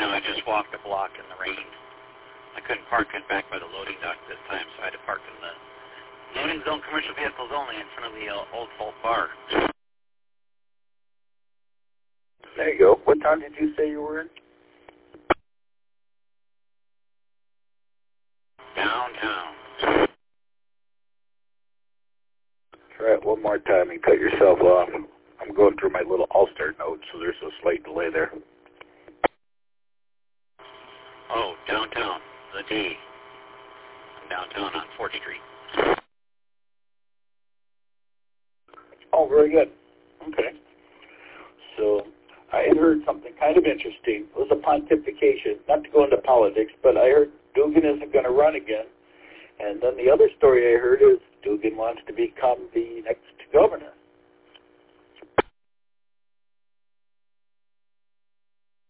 know, I just walked a block in the rain. I couldn't park in back by the loading dock this time, so I had to park in the loading zone, commercial vehicles only, in front of the Old Folk Bar. There you go. What town did you say you were in? Downtown. Try it one more time and cut yourself off. I'm going through my little Ulster notes, so there's a slight delay there. Oh, downtown. The D. I'm downtown on 40th Street. Oh, very good. Okay. So I had heard something kind of interesting. It was a pontification, not to go into politics, but I heard Duggan isn't going to run again. And then the other story I heard is Duggan wants to become the next governor.